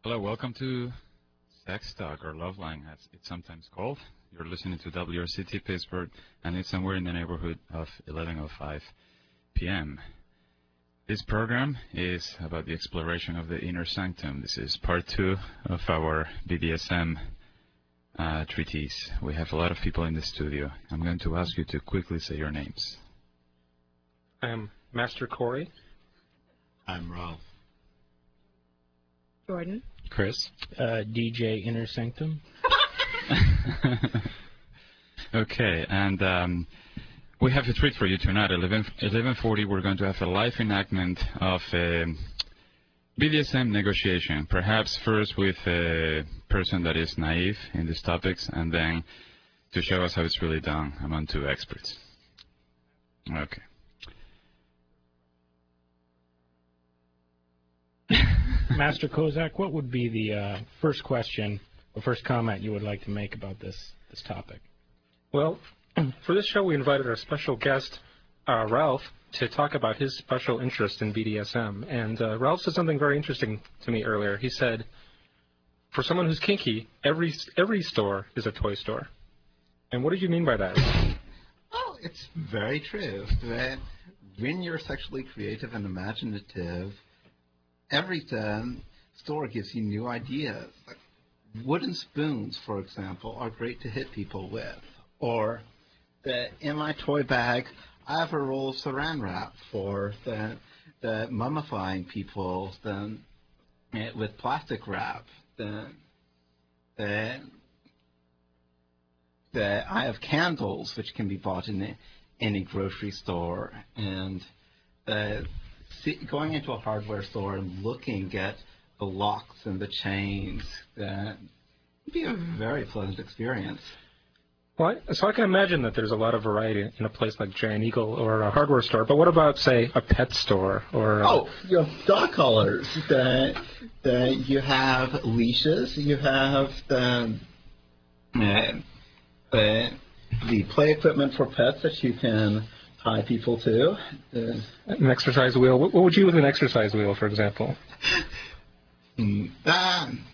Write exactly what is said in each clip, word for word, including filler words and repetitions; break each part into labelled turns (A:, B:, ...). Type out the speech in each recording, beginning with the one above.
A: Hello, welcome to Sex Talk, or Love Line, as it's sometimes called. You're listening to W R C T Pittsburgh, and it's somewhere in the neighborhood of eleven oh five p m This program is about the exploration of the inner sanctum. This is part two of our B D S M uh, treatise. We have a lot of people in the studio. I'm going to ask you to quickly say your names.
B: I'm Master Corey.
C: I'm Ralph.
D: Jordan.
E: Chris.
F: Uh, D J Inner Sanctum.
A: Okay, and um, we have a treat for you tonight. eleven forty, we're going to have a live enactment of a B D S M negotiation, perhaps first with a person that is naive in these topics, and then to show us how it's really done among two experts. Okay.
F: Master Kozak, what would be the uh, first question or first comment you would like to make about this this topic?
B: Well, for this show, we invited our special guest, uh, Ralph, to talk about his special interest in B D S M. And uh, Ralph said something very interesting to me earlier. He said, for someone who's kinky, every every store is a toy store. And what did you mean by that?
C: Oh, it's very true. That when you're sexually creative and imaginative, every um, store gives you new ideas. Like wooden spoons, for example, are great to hit people with. Or the, in my toy bag, I have a roll of saran wrap for the, the mummifying people the, with plastic wrap. The, the, the, I have candles, which can be bought in the, any grocery store. And the See, going into a hardware store and looking at the locks and the chains, that would be a very pleasant experience.
B: Well, I, so I can imagine that there's a lot of variety in a place like Giant Eagle or a hardware store. But what about, say, a pet store or? A
C: oh, you know, dog collars. The, the, you have leashes. You have the, uh, the the play equipment for pets that you can tie people to. Uh,
B: an exercise wheel. What, what would you do with an exercise wheel, for example?
C: um,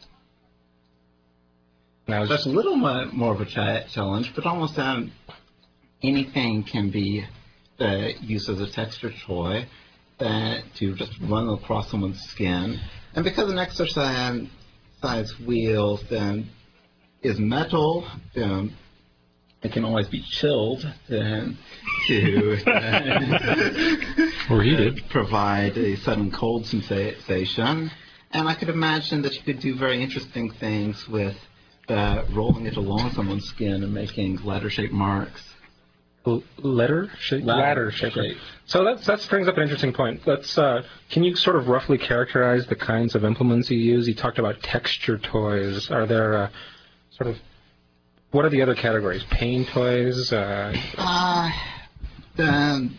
B: now,
C: that's a little more of a challenge, but almost um, anything can be uh, used as a texture toy uh, to just run across someone's skin. And because an exercise size wheel then is metal, um, it can always be chilled then to uh,
F: or heated,
C: provide a sudden cold sensation. And I could imagine that you could do very interesting things with uh, rolling it along someone's skin and making ladder-shaped marks.
B: L letter shape, ladder shape.
C: shape.
B: So that that brings up an interesting point. Let's. Uh, can you sort of roughly characterize the kinds of implements you use? You talked about texture toys. Are there uh, sort of what are the other categories? Pain toys? Uh,
C: uh, the,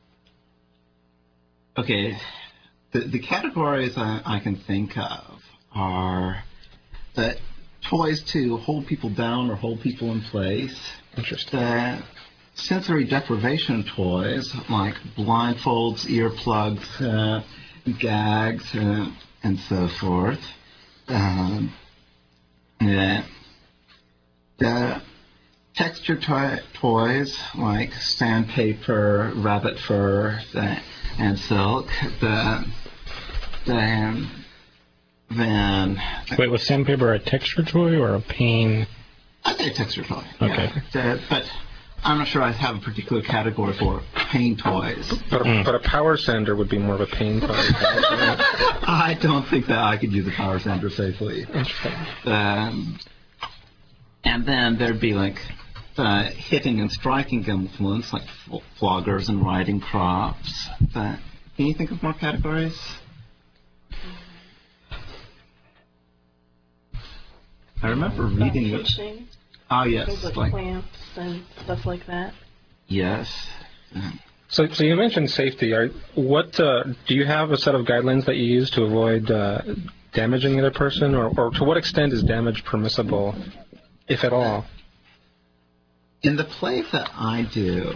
C: okay, the, the categories I, I can think of are the toys to hold people down or hold people in place.
B: Interesting.
C: The sensory deprivation toys like blindfolds, earplugs, uh, gags, uh, and so forth. Um, yeah. The texture to toys like sandpaper, rabbit fur, the, and silk. The, the, then
F: wait, was sandpaper a texture toy or a pain?
C: I say texture toy.
F: Okay.
C: Yeah. The, but I'm not sure I have a particular category for pain toys.
B: But a, mm. but a power sander would be more of a pain toy.
C: I don't think that I could use a power sander safely. Um, And then there'd be like uh, hitting and striking implements like floggers and riding crops. Uh, can you think of more categories? I remember reading it. Oh yes,
D: Things like,
C: like
D: clamps and stuff like that.
C: Yes.
B: So, so you mentioned safety. Are, what uh, do you have a set of guidelines that you use to avoid uh, damaging the other person, or, or to what extent is damage permissible? If at all.
C: In the plays that I do,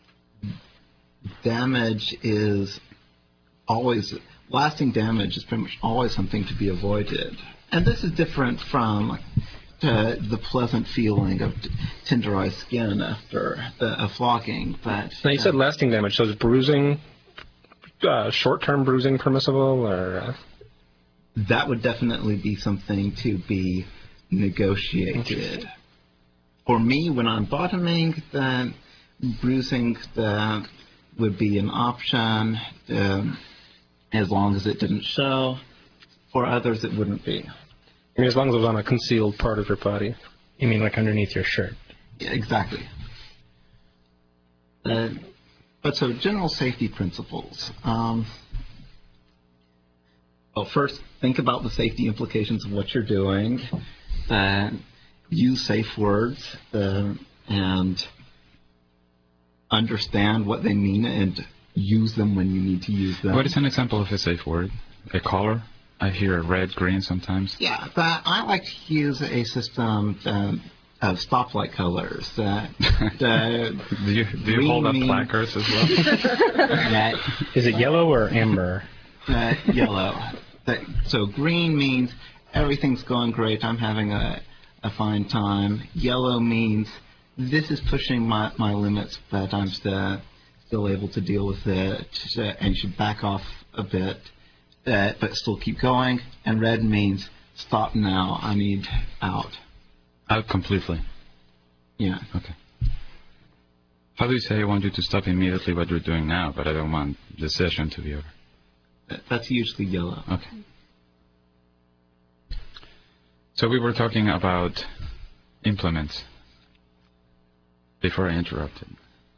C: damage is always, lasting damage is pretty much always something to be avoided. and this is different from uh, the pleasant feeling of t- tenderized skin after the, a flogging. But
B: now you
C: uh,
B: said lasting damage. So is bruising, uh, short-term bruising permissible, or? Uh...
C: that would definitely be something to be negotiated. For me, when I'm bottoming, then bruising the, would be an option, um, as long as it didn't show. For others, it wouldn't be.
B: I mean, as long as it was on a concealed part of your body.
F: You mean like underneath your shirt?
C: Yeah, exactly. Uh, but so general safety principles. Um, well, first, think about the safety implications of what you're doing. Uh, use safe words uh, and understand what they mean and use them when you need to use them.
A: What is an example of a safe word? A color? I hear red, green sometimes.
C: Yeah, but I like to use a system um, of stoplight colors. Uh, uh,
A: do you, do you hold up
C: means,
A: placards as well?
C: that,
F: Is it yellow or amber?
C: uh, yellow. That, so green means everything's going great. I'm having a, a fine time. Yellow means this is pushing my, my limits, but I'm still, still able to deal with it, and you should back off a bit. Uh, but still keep going. And red means stop now. I need out.
A: Out completely.
C: Yeah.
A: Okay. How do you say I want you to stop immediately what you're doing now, but I don't want the session to be over?
C: That, that's usually yellow.
A: Okay. So we were talking about implements before I interrupted.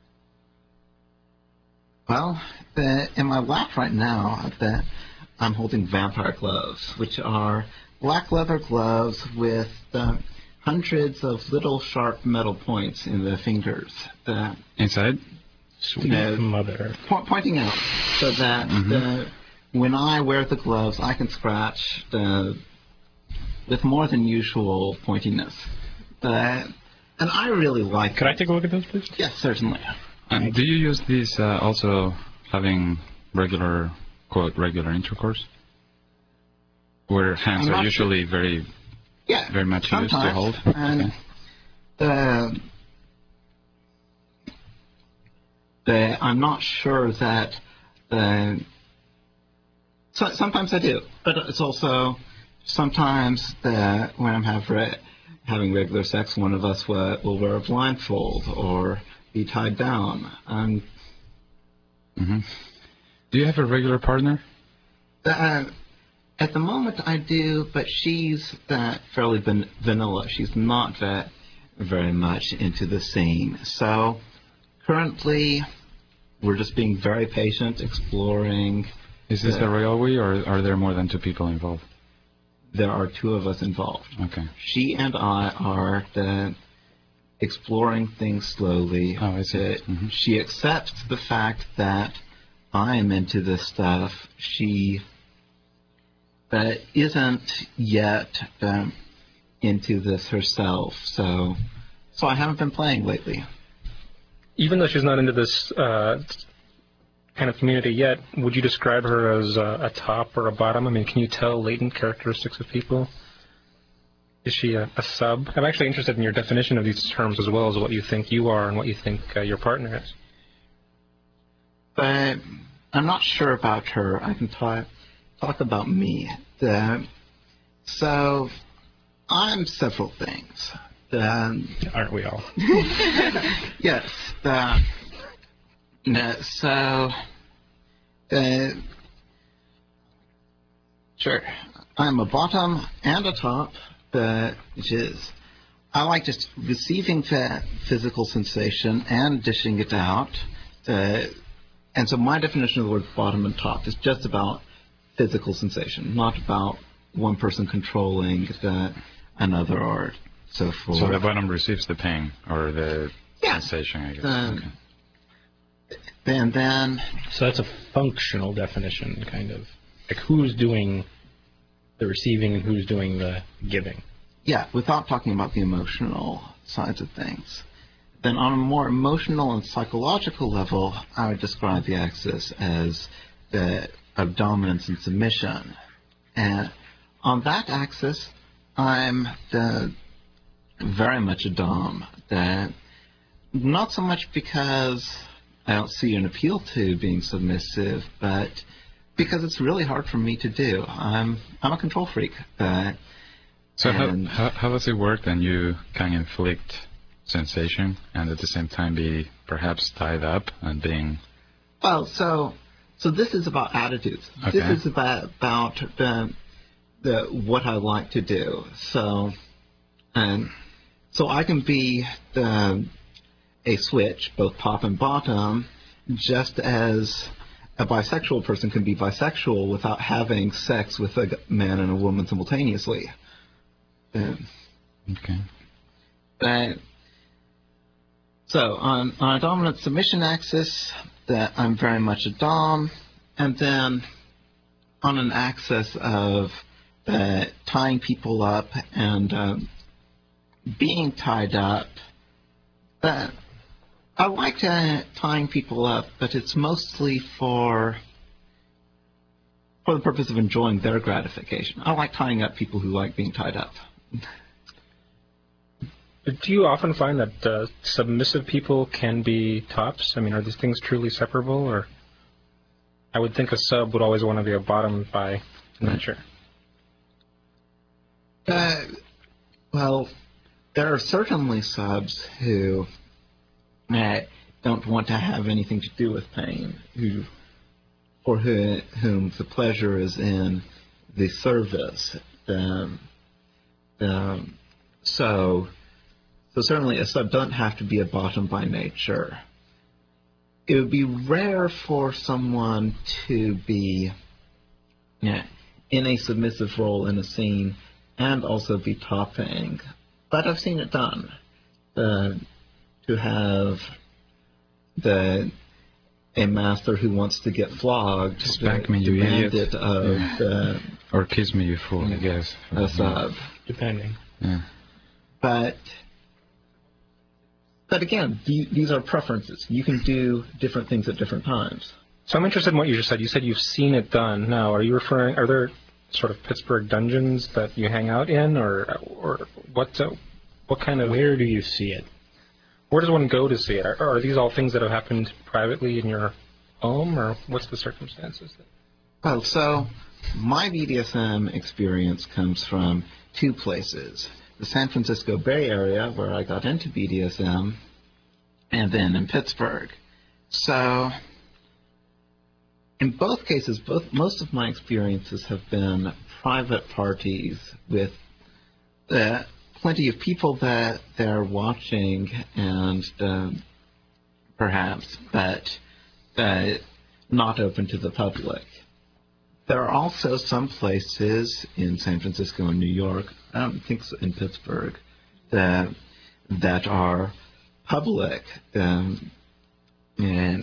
C: Well, the, in my lap right now, the, I'm holding vampire gloves, which are black leather gloves with uh, hundreds of little sharp metal points in the fingers. The,
A: Inside?
F: Sweet
C: uh,
F: mother.
C: po- pointing out so that
A: Mm-hmm.
C: the, when I wear the gloves, I can scratch the, with more than usual pointiness. Uh, and I really like
F: Could I take a look at those, please?
C: Yes, certainly.
A: And do you use these uh, also having regular, quote, regular intercourse? Where hands
C: I'm
A: are
C: not
A: usually very,
C: Yeah,
A: very much used to
C: sometimes.
A: hold?
C: And
A: Okay.
C: the, the, I'm not sure that the, so, sometimes I do, but it's also sometimes the, when I'm have re, having regular sex, one of us will, will wear a blindfold or be tied down. Um,
A: Mm-hmm. Do you have a regular partner?
C: Uh, at the moment, I do, but she's uh, fairly van- vanilla. She's not that very much into the scene. So currently, we're just being very patient, exploring.
A: Is this
C: uh,
A: the real we, or are there more than two people involved?
C: There are two of us involved.
A: Okay.
C: She and I are the exploring things slowly.
A: Oh, I see.
C: Uh,
A: Mhm.
C: She accepts the fact that I am into this stuff. She uh, isn't yet um, into this herself, so so I haven't been playing lately.
B: Even though she's not into this uh, kind of community yet, would you describe her as a, a top or a bottom? I mean, can you tell latent characteristics of people? Is she a, a sub? I'm actually interested in your definition of these terms as well as what you think you are and what you think uh, your partner is.
C: But I'm not sure about her. I can talk talk about me. The, so I'm several things. The,
F: Aren't we all?
C: yes. The, no, so the, sure. I'm a bottom and a top. Uh, which is, I like just receiving the physical sensation and dishing it out. Uh, and so my definition of the word bottom and top is just about physical sensation, not about one person controlling the, another or so forth.
A: So the bottom receives the pain or the
C: Yeah.
A: sensation, I guess.
C: Um,
A: Okay.
C: And then,
F: So that's a functional definition, kind of. Like who's doing the receiving and who's doing the giving.
C: yeah, without talking about the emotional sides of things. Then on a more emotional and psychological level, I would describe the axis as the of dominance and submission. And on that axis, I'm the very much a dom. That not so much because I don't see an appeal to being submissive, but because it's really hard for me to do. I'm I'm a control freak. Uh,
A: so how, how how does it work? Then you can inflict sensation and at the same time be perhaps tied up and being.
C: Well, so so this is about attitudes.
A: Okay.
C: This is about about the the what I like to do. So and so I can be the a switch, both top and bottom, just as a bisexual person can be bisexual without having sex with a man and a woman simultaneously. Um,
A: okay.
C: But, so on, on a dominant submission axis, that I'm very much a dom, and then on an axis of uh, tying people up and um, being tied up, that I like uh, tying people up, but it's mostly for for the purpose of enjoying their gratification. I like tying up people who like being tied up.
B: Do you often find that uh, submissive people can be tops? I mean, are these things truly separable, or I would think a sub would always want to be a bottom by nature.
C: Uh, well, there are certainly subs who uh, don't want to have anything to do with pain, who, for who, whom the pleasure is in the service. Um, um, so, so certainly a sub doesn't have to be a bottom by nature. It would be rare for someone to be yeah, in a submissive role in a scene and also be topping. But I've seen it done. Uh, to have the a master who wants to get flogged,
A: Spank me, you idiot.
C: Of,
A: yeah.
C: uh,
A: or kiss me, you fool, I guess.
C: A sub.
F: Depending.
A: Yeah.
C: But but again, these are preferences. You can do different things at different times.
B: So I'm interested in what you just said. You said you've seen it done. Now, are you referring? Are there sort of Pittsburgh dungeons that you hang out in, or or what? Uh, what kind of?
F: Where do you see it?
B: Where does one go to see it? Are, are these all things that have happened privately in your home, or what's the circumstances?
C: Well, so my B D S M experience comes from two places. The San Francisco Bay Area, where I got into B D S M, and then in Pittsburgh. So in both cases, both most of my experiences have been private parties with uh, plenty of people that they're watching and um, perhaps, but uh, not open to the public. There are also some places in San Francisco and New York, I don't think so in Pittsburgh, that, that are public. Um, and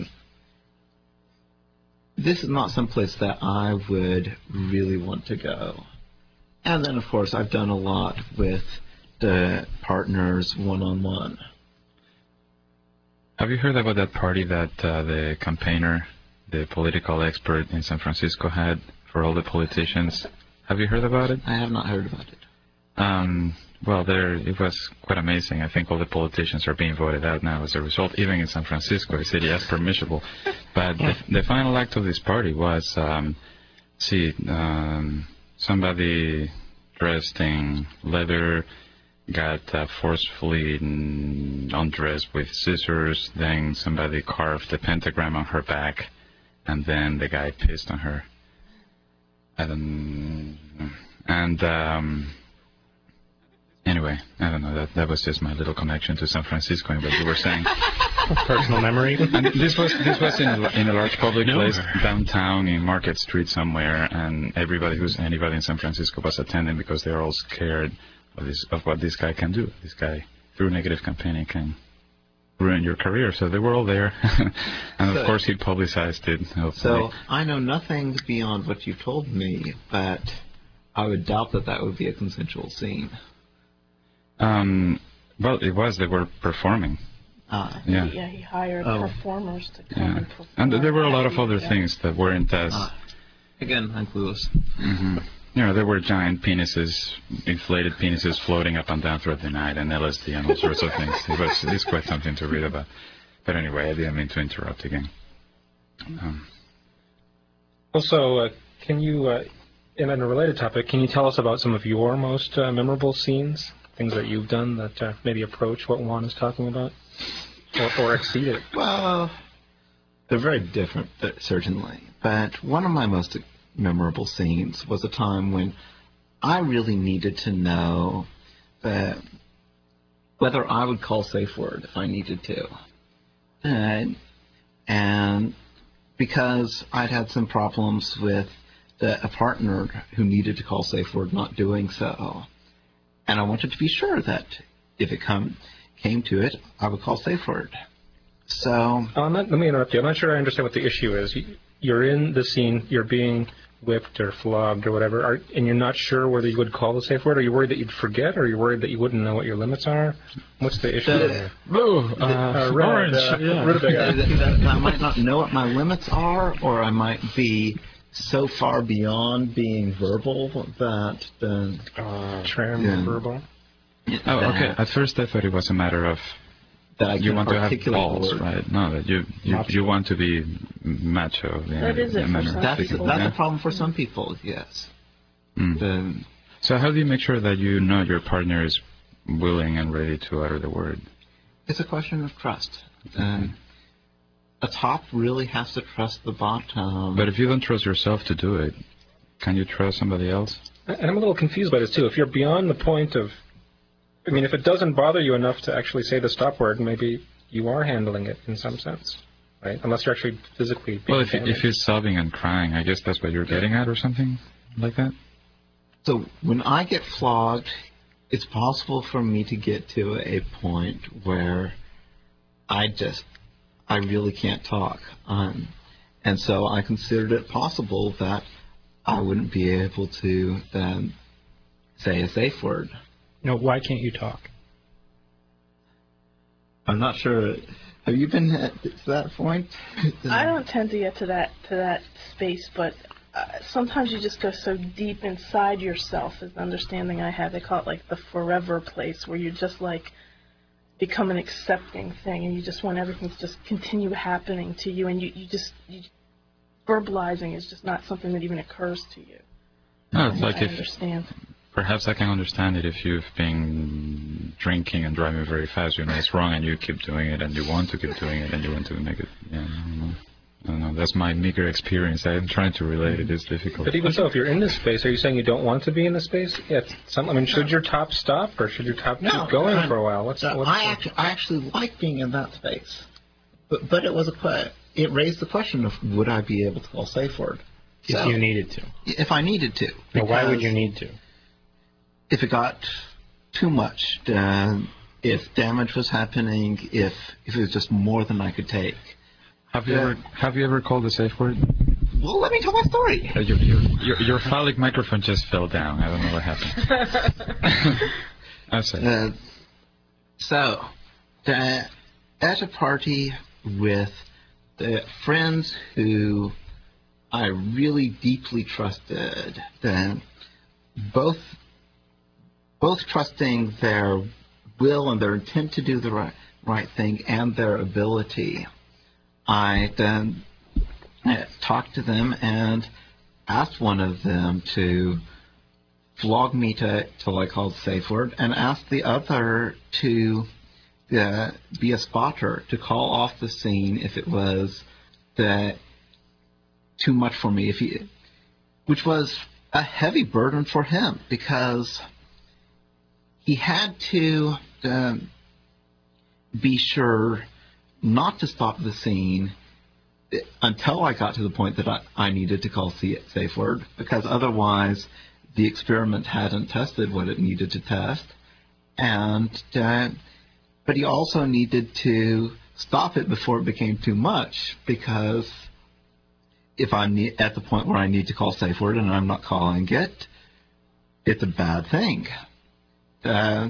C: this is not some place that I would really want to go. And then, of course, I've done a lot with the partners one-on-one.
A: Have you heard about that party that uh, the campaigner, the political expert in San Francisco had for all the politicians? Have you heard about it?
C: I have not heard about it.
A: Um, well, there it was quite amazing. I think all the politicians are being voted out now as a result, even in San Francisco, the city as permissible. But the, the final act of this party was, um, see, um, somebody dressed in leather got uh, forcefully undressed with scissors, then somebody carved the pentagram on her back, and then the guy pissed on her. I don't, and um, anyway, I don't know, that that was just my little connection to San Francisco and what you were saying.
F: Personal memory.
A: And this was this was in a, in a large public
F: No.
A: place downtown in Market Street somewhere, and everybody who's anybody in San Francisco was attending because they're all scared of this of what this guy can do. This guy, through negative campaigning, can ruin your career. So they were all there, and
C: So-
A: of course he publicized it. Hopefully.
C: So I know nothing beyond what you've told me, but I would doubt that that would be a consensual scene.
A: um, well, it was. They were performing.
C: Uh,
A: Yeah.
D: Yeah, he hired
C: Oh.
D: performers to come
A: Yeah.
D: and perform.
A: And there were a lot of
D: at
A: other
D: the
A: things that weren't as.
C: uh, again, I'm clueless.
A: Mhm. You know, there were giant penises, inflated penises floating up and down throughout the night, and L S D and all sorts of things. It was, it's quite something to read about. But anyway, I didn't mean to interrupt again. Um,
B: Also, uh, can you, uh, in a related topic, can you tell us about some of your most uh, memorable scenes, things that you've done that uh, maybe approach what Juan is talking about, or, or exceed it?
C: Well, they're very different, certainly. But one of my most memorable scenes was a time when I really needed to know that whether I would call safe word if I needed to. And, and because I'd had some problems with the, a partner who needed to call safe word not doing so. And I wanted to be sure that if it come, came to it, I would call safe word. So...
B: Uh, not, let me interrupt you. I'm not sure I understand what the issue is. You, you're in the scene, you're being whipped or flogged or whatever, are, and you're not sure whether you would call the safe word? Are you worried that you'd forget, or are you worried that you wouldn't know what your limits are? What's the issue
C: The,
B: there?
F: Blue, uh,
B: Uh, red,
F: orange,
B: uh,
F: yeah.
B: rutabaga.
C: that, that I might not know what my limits are, or I might be so far beyond being verbal that the
B: Uh, tram,
C: Yeah.
B: verbal.
A: oh,
C: that,
A: okay. At first, I thought it was a matter of
C: that I
A: you
C: can
A: want to have
C: articulate
A: balls,
C: words.
A: right? No, that you you,
F: Macho.
A: you want to be macho. You know,
D: That is it
A: in a
D: for
A: manner of
D: some
C: That's
A: speaking,
C: that's
A: yeah?
C: a problem for some people. Yes.
A: Mm.
C: The,
A: So how do you make sure that you know your partner is willing and ready to utter the word?
C: it's a question of trust. And a top really has to trust the bottom.
A: But if you don't trust yourself to do it, can you trust somebody else?
B: And I'm a little confused by this, too. If you're beyond the point of, I mean, if it doesn't bother you enough to actually say the stop word, maybe you are handling it in some sense, right? Unless you're actually physically being
A: Well, if,
B: damaged.
A: if he's sobbing and crying, I guess that's what you're getting at or something like that?
C: So when I get flogged, it's possible for me to get to a point where I just, I really can't talk. Um, and so I considered it possible that I wouldn't be able to then say a safe word.
F: No, why can't you talk?
C: I'm not sure. Have you been at to that point?
D: I don't tend to get to that to that space, but uh, sometimes you just go so deep inside yourself. Is the understanding I have. They call it like the forever place, where you just like become an accepting thing, and you just want everything to just continue happening to you, and you you just you, verbalizing is just not something that even occurs to you.
A: No, it's like
D: I
A: if
D: understand.
A: perhaps I can understand it if you've been drinking and driving very fast. You know it's wrong, and you keep doing it, and you want to keep doing it, and you want to make it. Yeah, I don't know. I don't know. That's my meager experience. I'm trying to relate it. It's difficult.
B: But even so, if you're in this space, are you saying you don't want to be in this space? Yes. Some, I mean, should your top stop, or should your top
C: No,
B: keep going
C: I'm-
B: for a while? What's,
C: So
B: what's
C: I
B: the-
C: actually, I actually like being in that space, but but it was a que- it raised the question of would I be able to call safe word
F: If
C: So,
F: you needed to.
C: if I needed to.
F: Now, why would
C: because
F: you need to?
C: If it got too much, uh, if damage was happening, if if it was just more than I could take.
A: Have you
C: Yeah.
A: ever have you ever called a safe word?
C: Well, let me tell my story.
A: Uh, your, your, your, your phallic microphone just fell down. I don't know what happened. I say.
C: Uh, so, the, at a party with the friends who I really deeply trusted, then both both trusting their will and their intent to do the right right thing and their ability, I then uh, talked to them and asked one of them to flog me to till I called safe word, and asked the other to uh, be a spotter to call off the scene if it was the too much for me, if he, which was a heavy burden for him because he had to um, be sure not to stop the scene until I got to the point that I, I needed to call safe word, because otherwise the experiment hadn't tested what it needed to test. And uh, but he also needed to stop it before it became too much, because if I'm at the point where I need to call safe word and I'm not calling it, it's a bad thing. Uh,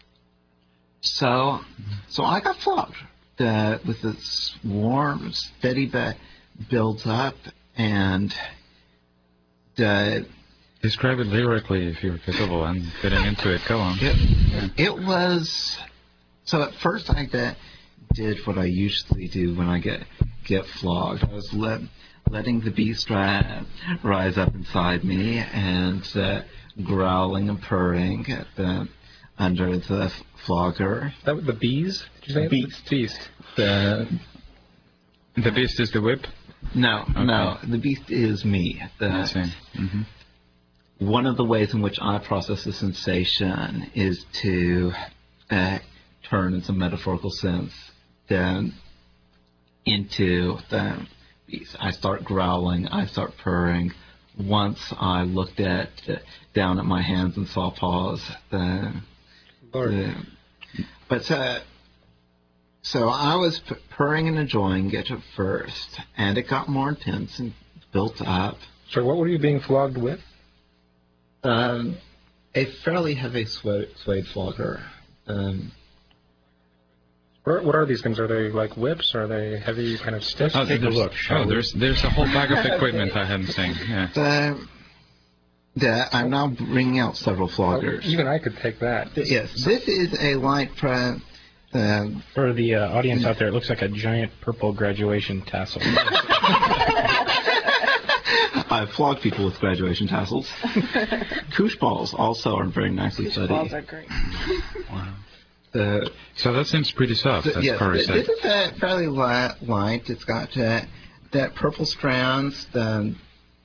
C: so, so I got flogged uh, with this warm, steady ba- build up, and uh,
A: Describe it lyrically if you're capable. I'm getting into it. Go on.
C: It, it was so at first I did, did what I usually do when I get get flogged. I was let, letting the beast ri- rise up inside me and uh, growling and purring at the, under the flogger.
B: That was the bees? Did you say
C: Beast.
B: Beast.
C: The
A: The beast is the whip?
C: no, no, the beast is me. The,
A: I see. Mm-hmm.
C: One of the ways in which I process a sensation is to uh, turn, in some metaphorical sense, then into the beast. I start growling, I start purring. Once I looked at uh, down at my hands and saw paws. The,
B: Lord.
C: the, but uh, so I was p- purring and enjoying it at first, and it got more intense and built up.
B: So what were you being flogged with?
C: Um, a fairly heavy suede, suede flogger. Um,
B: What are, what are these things? Are they like whips? Are they heavy kind of sticks?
A: Oh,
F: take a
A: there's,
F: look, shall
A: oh
F: we?
A: there's there's a whole bag of equipment I hadn't seen. Yeah.
C: the, the, I'm now bringing out several
B: Oh,
C: floggers.
B: even I could take that.
C: Yes, this is a light pre- um,
F: For the uh, audience out there, it looks like a giant purple graduation tassel.
C: I've flogged people with graduation tassels. Koosh balls also are very nicely
D: These
C: studied.
D: balls are great.
A: Wow.
C: Uh,
A: So that seems pretty soft,
C: th-
A: as
C: yes,
A: Corey
C: th-
A: said.
C: this is uh, fairly light, light. It's got uh, that purple strands, the,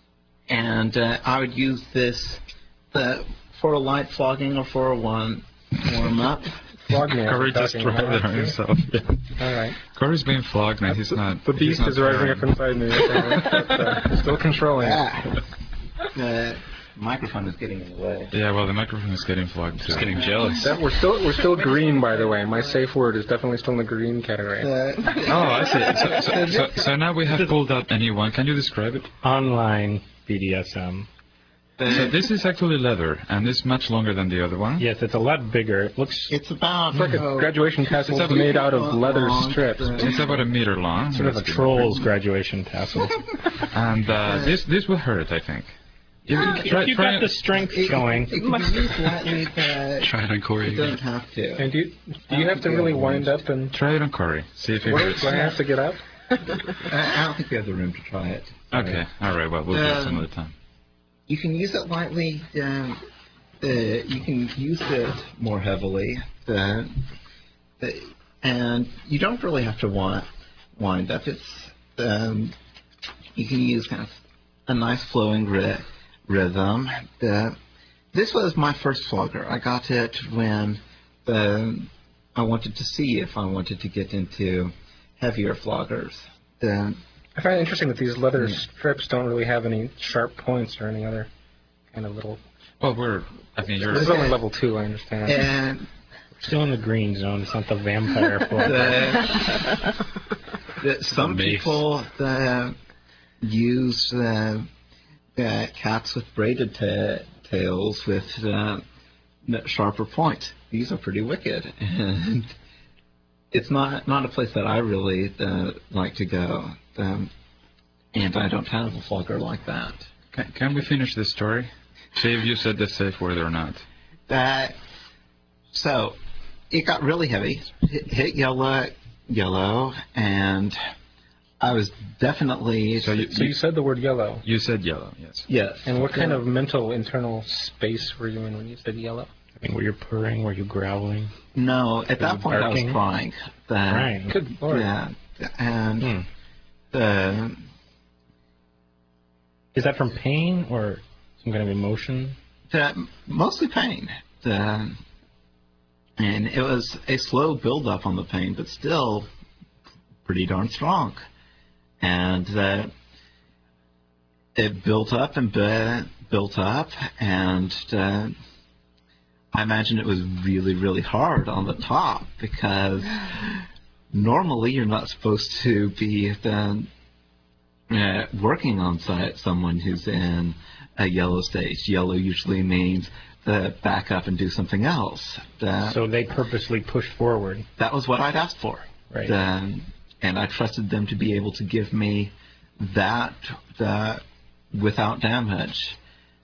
C: and uh, I would use this the, for a light flogging or for a one warm up.
B: Flog me. as
A: Corey
B: you're
A: just
B: talking
A: tried it
B: about
A: on
B: it.
A: himself. Yeah.
B: All right.
A: Corey's being flogged now. He's not.
B: The
A: he's
B: beast
A: not
B: is rising
A: purring.
B: up inside me. But, uh, still controlling it.
C: Ah. The microphone is getting in the way.
A: Yeah, well, the microphone is getting flogged too.
E: Just getting jealous.
B: That, we're still we're still green, by the way. My safe word is definitely still in the green category.
C: The,
A: Oh, I see. So, so, so, so now we have pulled out a new one. Can you describe it?
F: Online B D S M.
A: So this is actually leather, and it's much longer than the other one.
F: Yes, it's a lot bigger. It looks
C: it's about
B: It's like a
C: oh,
B: graduation tassel
A: It's a-
B: made out of leather
C: long,
B: strips.
C: uh,
A: It's about a meter long.
F: sort of a troll's graduation tassel.
A: And uh, this this will hurt, I think. You,
F: If you've got the strength
C: It,
F: going,
C: it can be used lightly, but
E: Try it on Corey
C: you don't
E: again.
C: have to.
B: And do you, do you have to really wind up and
A: Try it on Corey. See if it
B: what,
A: hurts.
B: do I have to get up?
C: I, I don't think we have the room to try it.
A: Okay. All right. Well, we'll do it
C: Um,
A: some other time.
C: You can use it lightly. Um, uh, you can use it more heavily. Uh, uh, and you don't really have to wind, wind up. It's um, you can use kind of a nice flowing ri- rhythm. Uh, this was my first flogger. I got it when um, I wanted to see if I wanted to get into heavier floggers. Uh,
B: I find it interesting that these leather
C: Yeah.
B: strips don't really have any sharp points or any other kind of little.
A: Well, we're. I mean, you're.
B: This is only level two, I understand.
C: and
F: still in the green zone. It's not the vampire floor.
C: the, the, some
E: Mace.
C: people uh, use uh, uh, cats with braided ta- tails with uh, n- sharper points. These are pretty wicked, and it's not not a place that I really uh, like to go. Um, and I don't have a flogger like that.
A: Can, can we finish this story? See if you said the safe word or not.
C: That so it got really heavy. Hit, hit yellow, yellow, and I was definitely
A: So you,
B: So you said the word yellow.
A: you said yellow, yes.
C: yes.
B: And what kind of mental internal space were you in when you said yellow?
F: I mean, were you purring? Were you growling?
C: No, at that
F: you
C: point I was
F: barking?
C: crying. The,
F: Crying.
B: Good lord.
C: Yeah, and
F: Hmm.
C: the
F: Is that from pain or some kind of emotion?
C: the mostly pain. The and it was a slow build up on the pain, but still pretty darn strong. And that it built up and bu- built up, and uh, I imagine it was really, really hard on the top because normally you're not supposed to be the, uh, working on site someone who's in a yellow stage. Yellow usually means the back up and do something else. That,
F: So they purposely pushed forward.
C: that was what I'd asked for.
F: Right.
C: Um, and I trusted them to be able to give me that, that without damage.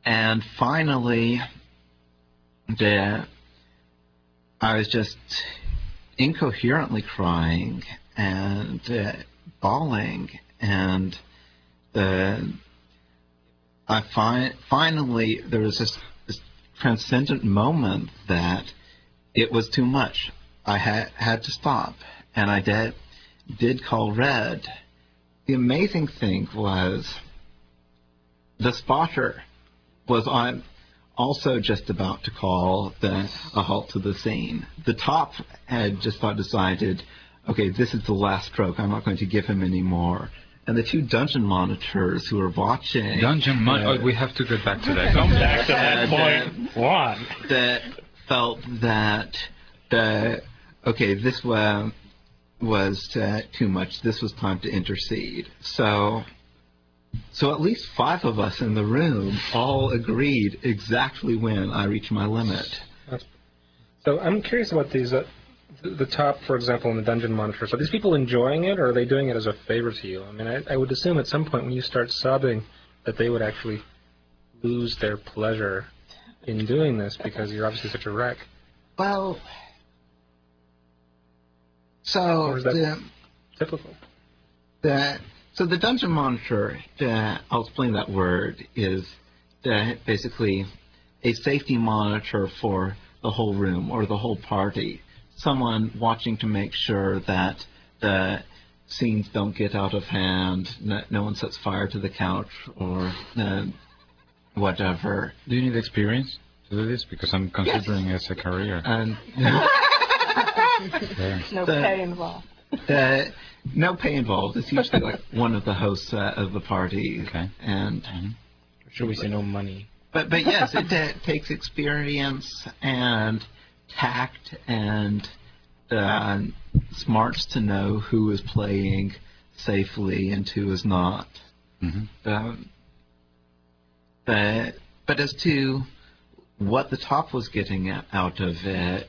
C: and finally, the, I was just incoherently crying and uh, bawling, and the, I fi- finally there was this, this transcendent moment that it was too much. I had had to stop, and I did did call Red. The amazing thing was the spotter was on, also just about to call the, a halt to the scene. The top had just about decided, okay, this is the last stroke. I'm not going to give him any more. And the two dungeon monitors who were watching...
A: Dungeon mon-
C: uh,
A: oh, we have to get back to that.
F: Come back to that
C: uh,
F: point. One.
C: That felt that, the, okay, this was, was uh, too much. This was time to intercede. So... So at least five of us in the room all agreed exactly when I reached my limit.
B: So I'm curious about these, uh, the top, for example, in the dungeon monitors. Are these people enjoying it, or are they doing it as a favor to you? I mean, I, I would assume at some point when you start sobbing that they would actually lose their pleasure in doing this because you're obviously such a wreck.
C: Well, so
B: Or is that
C: the,
B: typical?
C: the so the dungeon monitor, the, I'll explain that word, is the, basically a safety monitor for the whole room or the whole party. Someone watching to make sure that the scenes don't get out of hand, no, no one sets fire to the couch or uh, whatever.
A: Do you need experience to do this? Because I'm considering
C: Yes.
A: it as a career.
C: And
A: Yeah.
D: No
C: The-
D: pay involved.
C: Uh, no pay involved. It's usually like one of the hosts uh, of the party.
A: Okay.
C: And
A: Mhm.
F: Should we say no money?
C: but but yes, it uh, takes experience and tact and uh, smarts to know who is playing safely and who is not.
A: Mhm.
C: Um, but but as to what the top was getting at, out of it,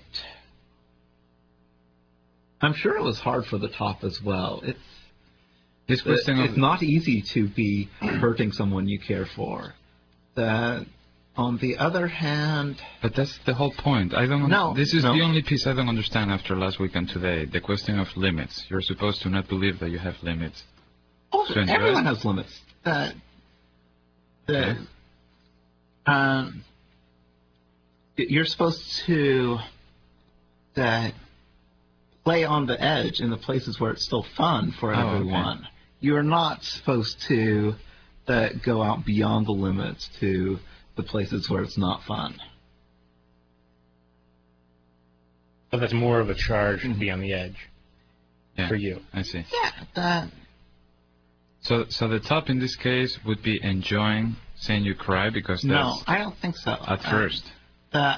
C: I'm sure it was hard for the top as well. It's
A: This question
C: it's
A: of
C: not easy to be hurting someone you care for. The, on the other hand,
A: But that's the whole point. I don't.
C: No,
A: This is
C: no.
A: the only piece I don't understand after last week and today. The question of limits. You're supposed to not believe that you have limits.
C: oh,
A: So enjoy
C: everyone
A: it.
C: has limits. The, the,
A: Okay.
C: um, you're supposed to the, play on the edge in the places where it's still fun for
A: Oh, okay.
C: everyone. You're not supposed to uh, go out beyond the limits to the places where it's not fun.
F: So that's more of a charge to be on the edge
A: Yeah.
F: for you.
A: I see.
C: Yeah, that,
A: So, so the top in this case would be enjoying seeing you cry because that's
C: no, I don't think so.
A: at
C: Uh,
A: first,
C: that,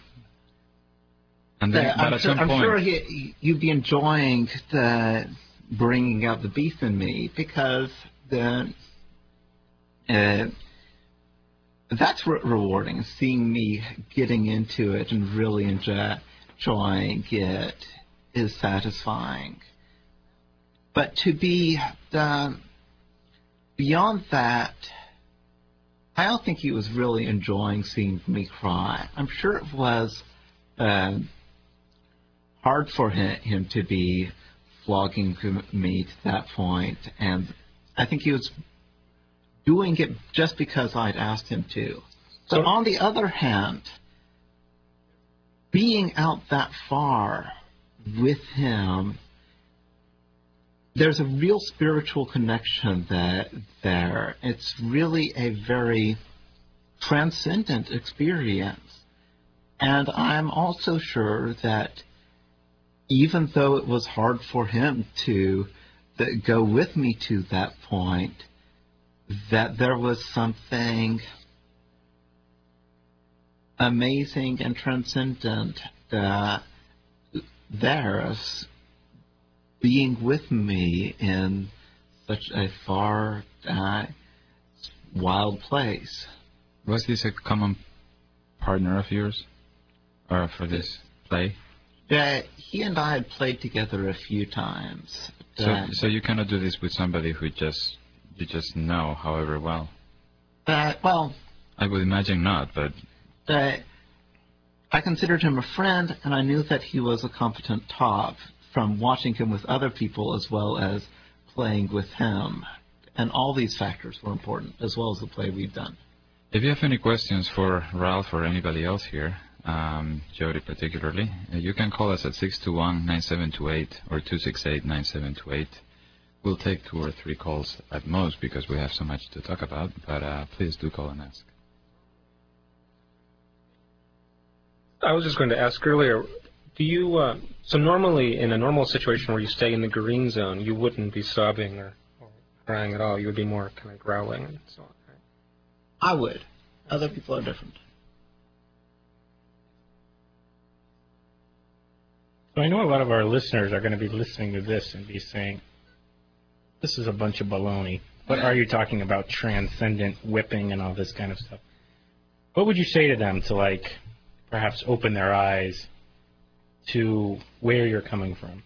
A: and then,
C: that-
A: but
C: I'm,
A: at
C: sure,
A: some
C: I'm
A: point,
C: sure he, you'd be enjoying the bringing out the beast in me because the uh, that's re- rewarding. Seeing me getting into it and really enjoy, enjoying it is satisfying. But to be the, beyond that, I don't think he was really enjoying seeing me cry. I'm sure it was uh, hard for him, him to be flogging me to that point, and I think he was doing it just because I'd asked him to. But
B: So-
C: on the other hand, being out that far with him, there's a real spiritual connection that there. It's really a very transcendent experience. And I'm also sure that even though it was hard for him to th- go with me to that point, that there was something amazing and transcendent that there is being with me in such a far, uh, wild place.
A: was this a common partner of yours, or for this play?
C: Yeah, he and I had played together a few times.
A: So,
C: Uh,
A: so you cannot do this with somebody who just you just know, however well.
C: uh, well,
A: I would imagine not, but
C: That I considered him a friend, and I knew that he was a competent top from watching him with other people as well as playing with him. And all these factors were important, as well as the play we've done.
A: if you have any questions for Ralph or anybody else here, um, Jody particularly, uh, you can call us at six two one, nine seven two eight or two six eight, nine seven two eight. We'll take two or three calls at most because we have so much to talk about, but uh, please do call and ask.
B: I was just going to ask earlier, do you, uh, so normally in a normal situation where you stay in the green zone, you wouldn't be sobbing or, or crying at all. You would be more kind of growling and so on, right?
C: I would. Other people are different.
F: So I know a lot of our listeners are going to be listening to this and be saying, this is a bunch of baloney. What are you talking about, transcendent whipping and all this kind of stuff? What would you say to them to, like, perhaps open their eyes to where you're coming from?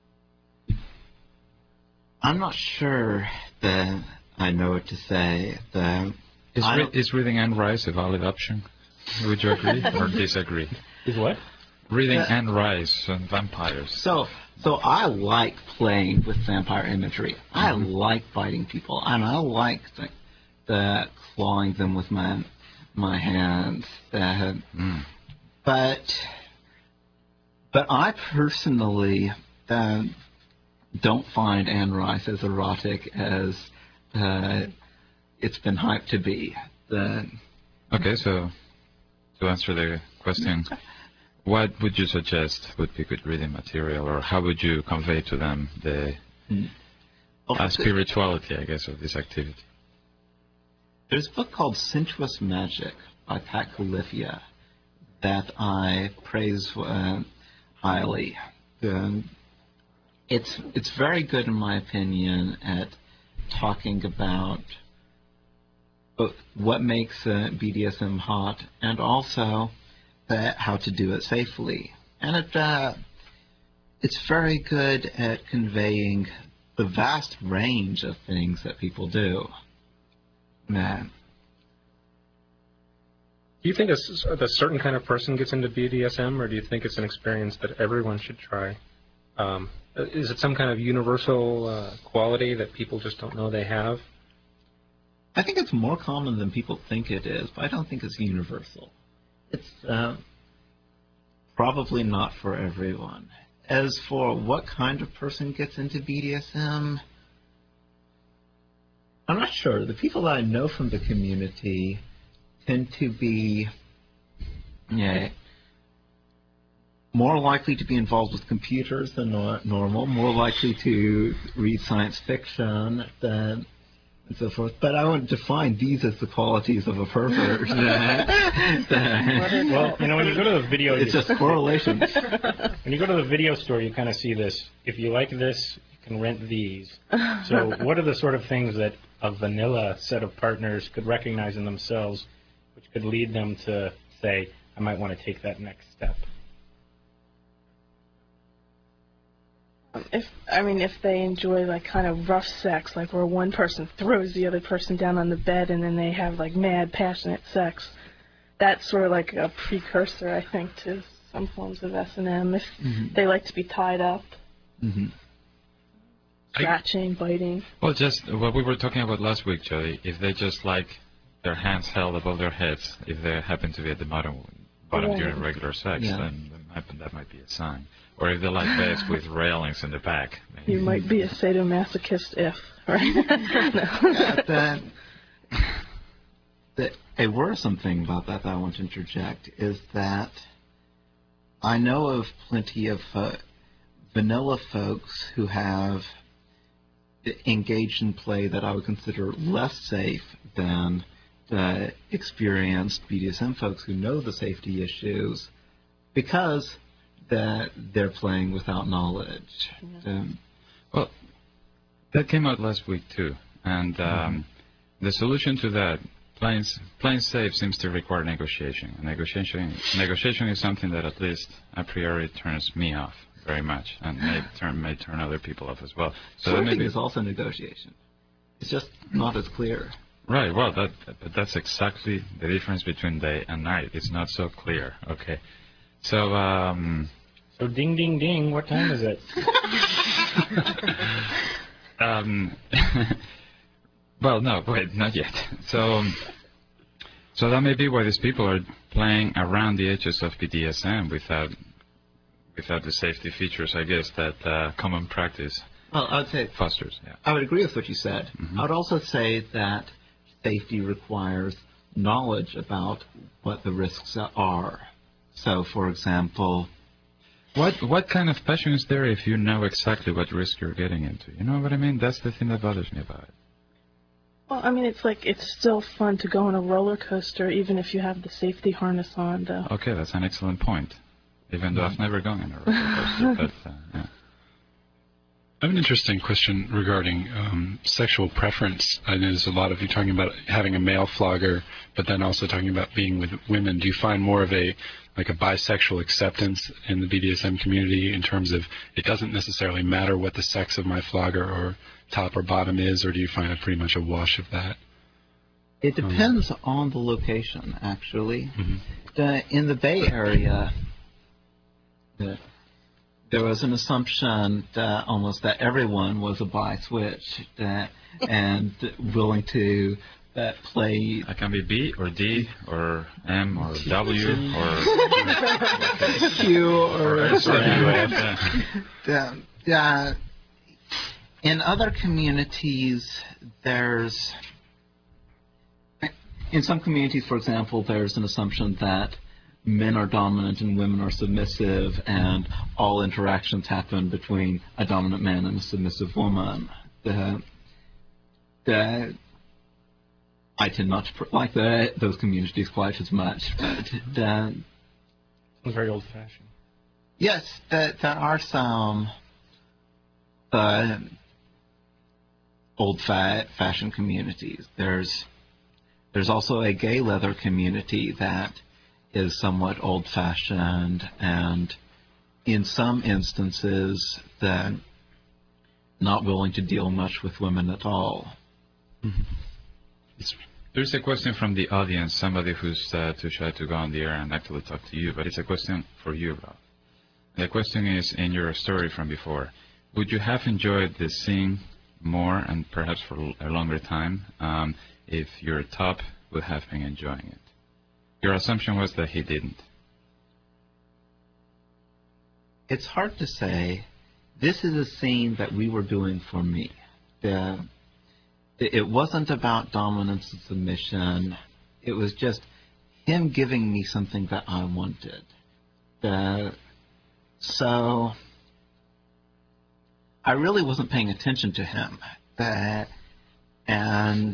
C: I'm not sure that I know what to say. The,
A: Is,
C: I
A: re-
C: don't-
A: is reading Anne Rice a valid option? Would you agree or disagree?
F: Is what?
A: Reading
C: Uh,
A: Anne Rice on vampires.
C: So, so I like playing with vampire imagery. I like biting people, and I like the, the clawing them with my my hands. Uh,
A: Mm.
C: but, but I personally uh, don't find Anne Rice as erotic as uh, it's been hyped to be. The,
A: Okay, so to answer the question, what would you suggest would be good reading material, or how would you convey to them the uh, spirituality, I guess, of this activity?
C: There's a book called Sensuous Magic by Pat Califia that I praise uh, highly. Um, it's it's very good, in my opinion, at talking about both what makes uh, B D S M hot and also uh, how to do it safely. And it uh, it's very good at conveying the vast range of things that people do. Man.
B: Do you think a, s- a certain kind of person gets into B D S M, or do you think it's an experience that everyone should try? Um, is it some kind of universal uh, quality that people just don't know they have?
C: I think it's more common than people think it is, but I don't think it's universal. It's uh, probably not for everyone. As for what kind of person gets into B D S M, I'm not sure. The people that I know from the community tend to be yeah, more likely to be involved with computers than nor- normal, more likely to read science fiction than and so forth. But I wouldn't define these as the qualities of a pervert.
F: Well, you know, when you go to the video,
C: It's
F: you,
C: just correlations.
F: when you go to the video store, you kind of see this. If you like this, you can rent these. So what are the sort of things that a vanilla set of partners could recognize in themselves, which could lead them to say, I might want to take that next step?
D: If I mean, if they enjoy like kind of rough sex, like where one person throws the other person down on the bed and then they have like mad, passionate sex, that's sort of like a precursor, I think, to some forms of S and M. If
C: Mhm.
D: they like to be tied up,
C: Mm-hmm.
D: scratching, biting.
A: Well, just what we were talking about last week, Jody. If they just like their hands held above their heads, if they happen to be at the bottom, bottom
D: Right.
A: during regular sex,
C: Yeah.
A: then that might, that might be a sign. Or if they like beds with railings in the back. maybe.
D: You might be a sadomasochist if, right? No.
C: that, that a worrisome thing about that that I want to interject is that I know of plenty of uh, vanilla folks who have engaged in play that I would consider less safe than the experienced B D S M folks who know the safety issues because that they're playing without knowledge. Um,
A: Well, that came out last week too, and um, the solution to that, playing playing safe, seems to require negotiation. And negotiation negotiation is something that at least a priori turns me off very much, and may turn may turn other people off as well. So that
C: Flirting
A: maybe
C: is also negotiation. It's just not as clear.
A: Right. Well, that but that's exactly the difference between day and night. It's not so clear. Okay. So um,
F: So ding, ding, ding. What time is it?
A: um, well, no, wait, not yet. So um, so that may be why these people are playing around the edges of B D S M without without the safety features, I guess, that uh, common practice
C: Well, I would say
A: fosters. Yeah.
C: I would agree with what you said.
A: Mhm.
C: I would also say that safety requires knowledge about what the risks are. So, for example,
A: What what kind of passion is there if you know exactly what risk you're getting into? You know what I mean? That's the thing that bothers me about it.
D: Well, I mean, it's like it's still fun to go on a roller coaster, even if you have the safety harness on, though.
A: Okay, that's an excellent point. Even though I've never gone on a roller coaster, but uh, yeah.
E: I have an interesting question regarding um, sexual preference. I know there's a lot of you talking about having a male flogger, but then also talking about being with women. Do you find more of a like a bisexual acceptance in the B D S M community in terms of it doesn't necessarily matter what the sex of my flogger or top or bottom is, or do you find it pretty much a wash of that?
C: it depends on the location, actually.
E: Mhm.
C: The, in the Bay Area, the, there was an assumption that almost that everyone was a bi-switch that, and willing to that play.
A: I can be B or D or M or W or
C: Q
A: or
C: or,
A: S W F. Yeah.
C: the, uh, in other communities, there's in some communities, for example, there's an assumption that men are dominant and women are submissive, and all interactions happen between a dominant man and a submissive woman. The, the, I tend not to pr- like the, those communities quite as much, but the,
F: It's very old-fashioned.
C: yes, there, there are some uh, old-fashioned communities. There's there's also a gay leather community that is somewhat old-fashioned, and in some instances, that not willing to deal much with women at all.
A: There's a question from the audience, somebody who's uh, too shy to go on the air and actually talk to you, but it's a question for you, Rob. The question is, in your story from before, would you have enjoyed the scene more and perhaps for a longer time um, if your top would have been enjoying it? Your assumption was that he didn't.
C: It's hard to say. This is a scene that we were doing for me. The, it wasn't about dominance and submission. It was just him giving me something that I wanted. The, so I really wasn't paying attention to him. The, and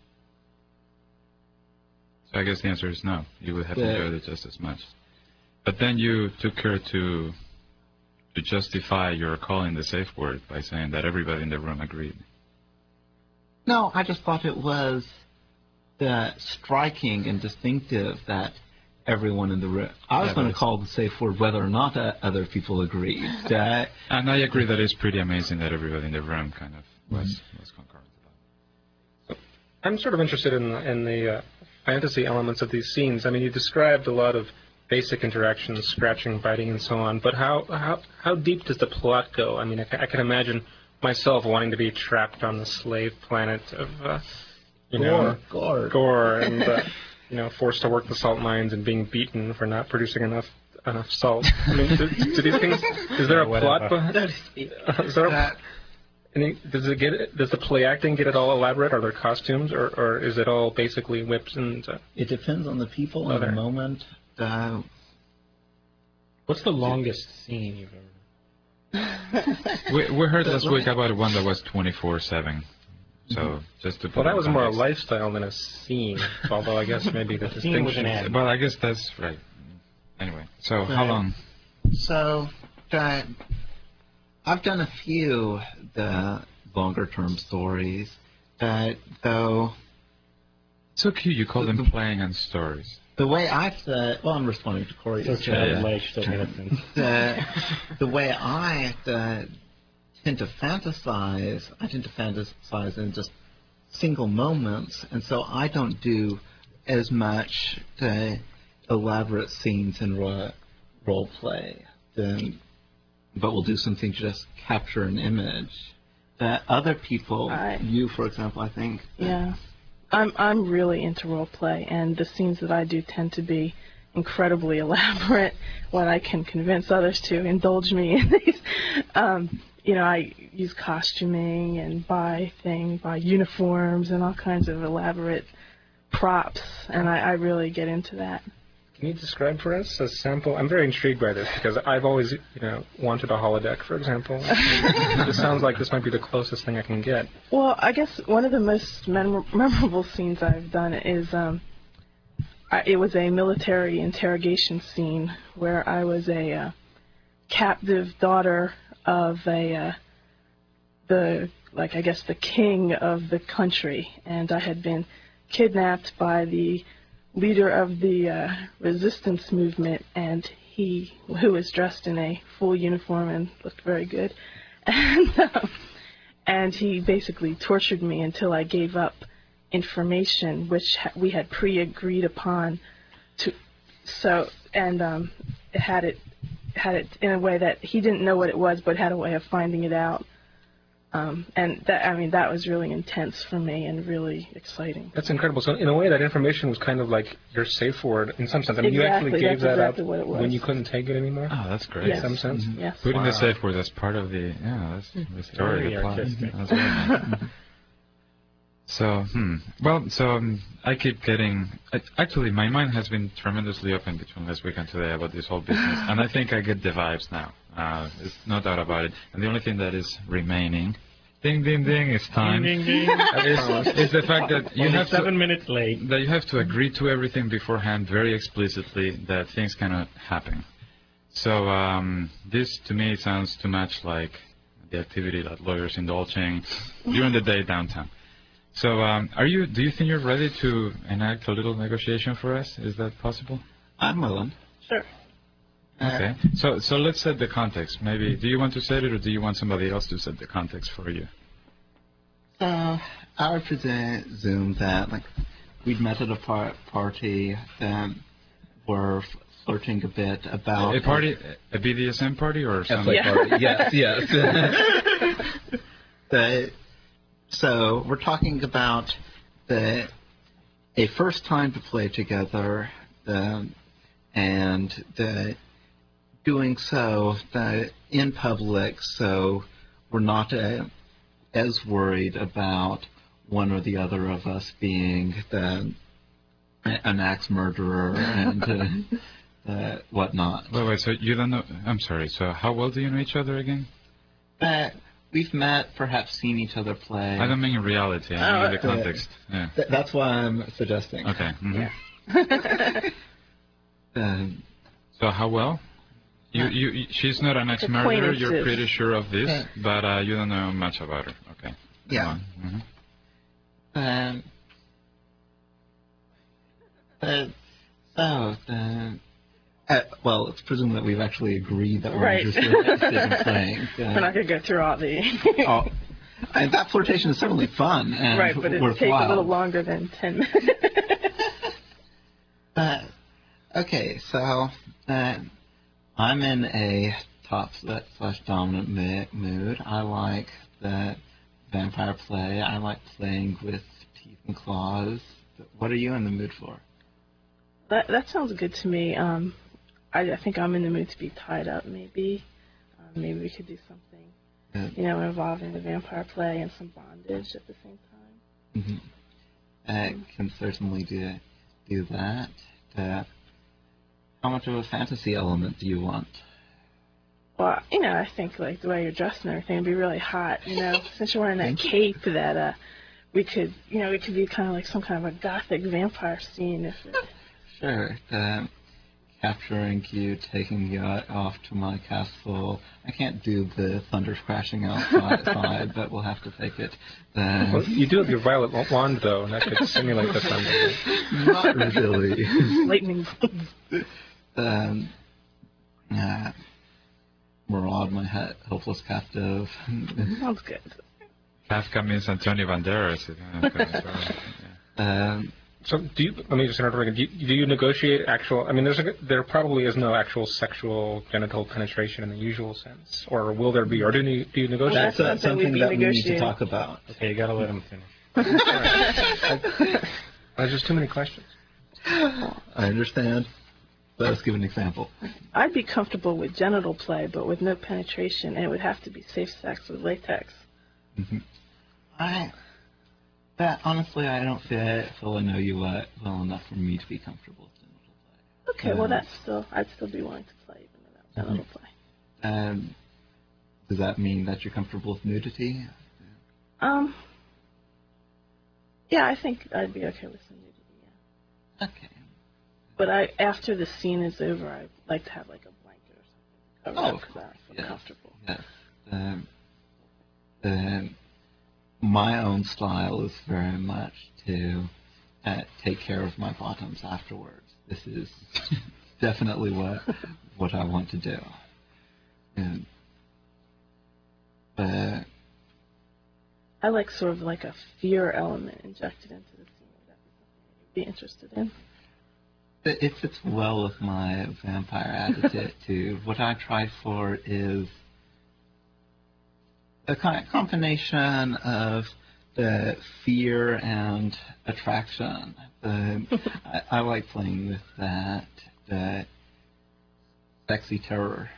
A: So I guess the answer is no. You would have
C: Yeah.
A: enjoyed it just as much. But then you took care to to justify your calling the safe word by saying that everybody in the room agreed.
C: no, I just thought it was the striking and distinctive that everyone in the room. I was
A: Yeah,
C: going
A: but
C: to
A: it's-
C: call the safe word whether or not uh, other people agreed. That
A: And I agree that it's pretty amazing that everybody in the room kind of was, was concurrent about it.
B: I'm sort of interested in the, in the uh, fantasy elements of these scenes. I mean, you described a lot of basic interactions, scratching, biting, and so on. But how how how deep does the plot go? I mean, I, ca- I can imagine myself wanting to be trapped on the slave planet of, uh, you know,
C: Gore.
B: gore, and uh, you know, forced to work the salt mines and being beaten for not producing enough enough salt. I mean, do, do these things? Is there a plot
F: Whatever.
B: behind? Is there a,
C: That
B: any, does it get it, does the play acting get it all elaborate? Are there costumes, or, or is it all basically whips and? Uh,
C: it depends on the people and
B: Other.
C: the moment. Uh,
F: What's the longest scene you've ever?
A: We, we heard last week about one that was twenty-four seven. So just to put
B: well, that
A: in
B: was more a
A: context.
B: lifestyle than a scene. Although I guess maybe the
F: Scene was an
B: distinction.
F: ad.
A: Well, I guess that's right. Anyway, so how
C: Right.
A: long?
C: so that I've done a few the longer term stories. That though
A: So cute. You call them playing and stories.
C: the way I said, well, I'm responding to Corey.
F: So
A: Yeah.
F: childlike, so innocent.
C: the, the way I uh, tend to fantasize, I tend to fantasize in just single moments, and so I don't do as much uh, elaborate scenes in ro- role play, than, but we'll do something to just capture an image. That other people,
D: I,
C: you for example, I think.
D: Yeah, I'm I'm really into role play, and the scenes that I do tend to be incredibly elaborate. What I can convince others to indulge me in these. Um, you know, I use costuming and buy things, buy uniforms and all kinds of elaborate props, and I, I really get into that.
B: Can you describe for us a sample? I'm very intrigued by this because I've always, you know, wanted a holodeck, for example. This sounds like this might be the closest thing I can get.
D: Well, I guess one of the most mem- memorable scenes I've done is um, I, it was a military interrogation scene where I was a uh, captive daughter of a uh, the like I guess the king of the country, and I had been kidnapped by the leader of the uh, resistance movement, and he, who was dressed in a full uniform and looked very good, and, um, and he basically tortured me until I gave up information which ha- we had pre-agreed upon. To so and um, it had it had it in a way that he didn't know what it was, but had a way of finding it out. Um, and that, I mean, that was really intense for me and really exciting.
B: That's incredible. So in a way, that information was kind of like your safe word in some sense. I mean,
D: Exactly,
B: you actually gave
D: that's
B: that
D: exactly
B: up
D: what it was.
B: when you couldn't take it anymore.
A: Oh, that's great.
D: Yes.
B: In some sense.
C: Mm-hmm.
D: Yes.
A: Putting
B: Wow.
A: the safe word as part of the yeah, that's the story,
F: Very
A: the plot.
F: artistic.
A: That's very nice. So, hmm. Well, so um, I keep getting. I, actually, my mind has been tremendously open between last week and today about this whole business, and I think I get the vibes now. Uh, there's no doubt about it. And the only thing that is remaining, ding, ding, ding, it's time.
F: Ding, ding, ding.
B: Is,
A: is the fact that you
F: Only
A: have
F: seven
A: to
F: minutes late.
A: that you have to agree to everything beforehand very explicitly that things cannot happen. So um, this, to me, sounds too much like the activity that lawyers indulging during the day downtown. So, um, are you? Do you think you're ready to enact a little negotiation for us? Is that possible?
C: I'm willing.
D: Sure.
A: Okay. So, so let's set the context. Maybe, do you want to set it, or do you want somebody else to set the context for you?
C: So I would presume that like we'd met at a par- party that were flirting a bit about
A: A party, a B D S M party, or
C: a
A: something?
C: play
D: Yeah.
C: party. Yes, yes. the, so we're talking about the a first time to play together, the, and the doing so the, in public, so we're not uh, as worried about one or the other of us being the, an axe murderer and uh, uh, whatnot.
A: Wait, wait. So you don't know? I'm sorry. So how well do you know each other again?
C: Uh, we've met, perhaps seen each other play.
A: I don't mean in reality. I mean in the
C: Uh,
A: context. Yeah.
C: Th- that's why I'm suggesting.
A: Okay. mhm.
D: Yeah.
C: Um,
A: So how well? You, you, you, she's not an ex-murderer. You're
D: Acquaintances.
A: pretty sure of this,
C: Yeah.
A: but uh, you don't know much about her. Okay.
C: Yeah.
A: Mm-hmm.
C: um, uh, so, the, uh, well, it's presumed that we've actually agreed that we're
D: Right.
C: interested, interested in playing. Uh,
D: We're not going to go through all the...
C: oh, and that flirtation is certainly fun and
D: right, but it takes
C: worthwhile.
D: a little longer than ten minutes.
C: Uh, okay, so uh, I'm in a top slash dominant ma- mood. I like the vampire play. I like playing with teeth and claws. What are you in the mood for?
D: That that sounds good to me. Um, I, I think I'm in the mood to be tied up. Maybe, um, maybe we could do something,
C: Uh,
D: you know, involving the vampire play and some bondage at the same time.
C: mhm. I can certainly do do that. Uh, how much of a fantasy element do you want?
D: Well, you know, I think like the way you're dressed and everything would be really hot. You know, since you're wearing that cape, that uh, we could, you know, it could be kind of like some kind of a gothic vampire scene. If it,
C: Sure. Uh, capturing you, taking you off to my castle. I can't do the thunder crashing outside, but we'll have to take it. Then.
B: Well, you do have your violet wand, though, and that could simulate the thunder.
C: Not really.
D: lightning.
C: um, uh, Maraud, my he- helpless captive.
D: Sounds good.
A: Kafka means Antonio Banderas.
C: Uh, um,
B: So, do you? Let me just interrupt again. Do you, do you negotiate actual? I mean, there's a, there probably is no actual sexual genital penetration in the usual sense, or will there be? Or do you do you negotiate?
C: that's uh,
D: something we'd
C: something
D: be
C: that we need to
D: negotiating.
C: talk about.
F: Okay, you gotta let him finish.
B: There's just too many questions.
C: I understand. Let us give an example.
D: I'd be comfortable with genital play, but with no penetration, and it would have to be safe sex with latex.
C: I, that honestly, I don't feel, feel I know you uh, well enough for me to be comfortable with genital play.
D: Okay, well
C: Um,
D: that's still, I'd still be willing to play even without genital play.
C: Um, does that mean that you're comfortable with nudity?
D: Um, yeah, I think I'd be okay with some nudity. Yeah.
C: Okay.
D: But I, after the scene is over, I'd like to have like a blanket or something to cover
C: Oh,
D: up
C: of
D: because I
C: course,
D: feel
C: yes.
D: comfortable.
C: Yes. Um, um, my own style is very much to uh, take care of my bottoms afterwards. This is definitely what what I want to do. And, uh,
D: I like sort of like a fear element injected into the scene. Would that be something you'd be interested in?
C: it fits well with my vampire attitude. What I try for is a kind of combination of the fear and attraction. The, I, I like playing with that, the sexy terror.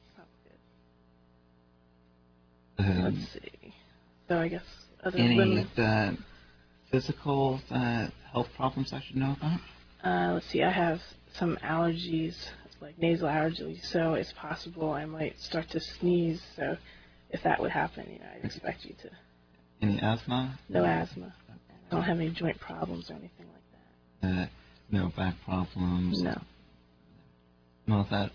C: Um,
D: Let's see. So I guess other
C: any
D: women.
C: the physical uh, health problems I should know about?
D: Uh, let's see. I have some allergies, like nasal allergies, so it's possible I might start to sneeze. So if that would happen, you know, I'd expect you to.
C: Any asthma?
D: No asthma. I don't have any joint problems or anything like that.
C: Uh, no back problems?
D: No.
C: No, that.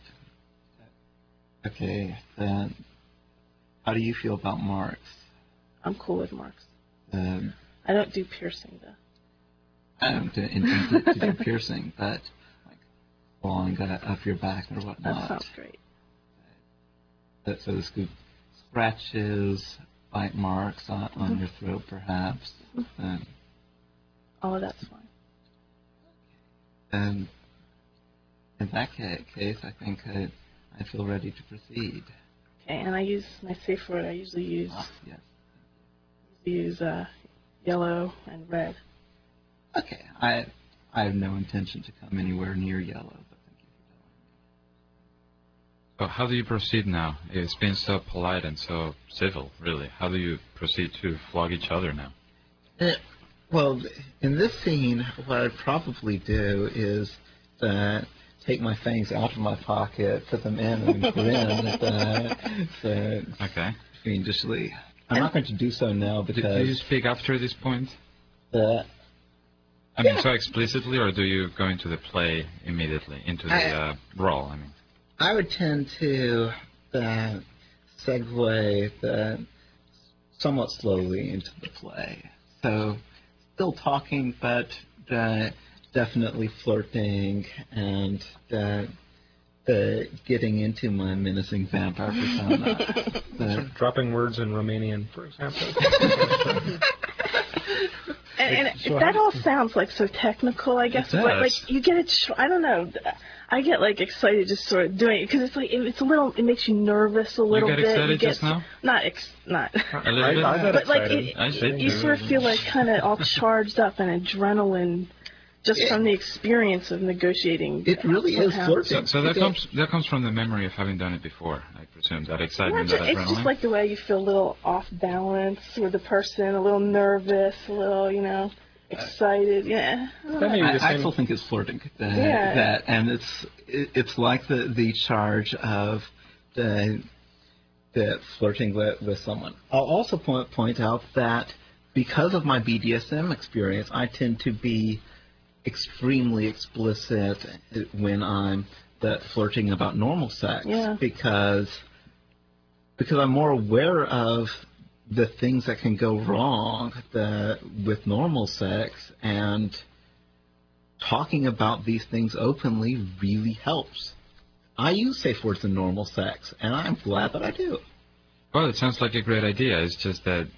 C: Okay, then how do you feel about marks?
D: I'm cool with marks.
C: Um,
D: I don't do piercing though.
C: I don't intend to, to do piercing, but like falling uh, up your back or
D: That
C: whatnot.
D: sounds great.
C: That so the scoop scratches, bite marks on, on
D: Mm-hmm.
C: your throat, perhaps. Um,
D: All of that's fine.
C: and in that ca- case, I think I, I feel ready to proceed.
D: Okay, and I use my safe word. I usually use
C: Ah, yes.
D: use uh, yellow and red.
C: Okay, I I have no intention to come anywhere near yellow, but thank you for
A: So how do you proceed now? It's been so polite and so civil, really. How do you proceed to flog each other now?
C: telling me. Well, in this scene, what I'd probably do is uh, take my fangs out of my pocket, put them in, and grin at the, the
A: Okay.
C: fiendishly. I'm not going to do so now
A: Do, do you
C: because
A: speak after this point?
C: the
A: I mean, so explicitly, or do you go into the play immediately, into the
C: I-
A: uh, role, I mean?
C: I would tend to uh, segue the, somewhat slowly into the play. So, still talking, but uh, definitely flirting and uh, uh, getting into my menacing vampire persona. Uh,
B: Dropping words in Romanian, for example.
D: And, and
F: so
D: that
F: how-
D: all sounds like so technical, I guess.
A: It
D: But like
A: does.
D: you get it. Sh- I don't know. I get like excited just sort of doing it because it's like it's a little. It makes you nervous a little
A: get
D: bit.
A: excited
D: you get
A: just now?
D: Not ex. Not.
A: A little bit?
B: I, I got
D: But like
B: excited.
D: it,
A: I did
D: you
A: too.
D: sort of feel like kind of all charged up and adrenaline, just from the experience of negotiating.
C: it really is
D: somehow.
C: flirting.
A: So, so that
C: It-
A: comes that comes from the memory of having done it before, I presume. That
D: Not
A: excitement,
D: ju-
A: that
D: it's
A: adrenaline.
D: just like the way you feel a little off balance with the person, a little nervous, a little, you know, excited. Yeah. I don't
B: That
D: know.
B: may be the
C: I, I
B: same.
C: still think it's flirting. Uh,
D: Yeah.
C: That and it's it, it's like the the charge of the the flirting with, with someone. I'll also point point out that because of my B D S M experience, I tend to be extremely explicit when I'm the flirting about normal sex
D: Yeah.
C: because because I'm more aware of the things that can go wrong the, with normal sex, and talking about these things openly really helps. I use safe words in normal sex, and I'm glad that I do.
A: Well, it sounds like a great idea. It's just that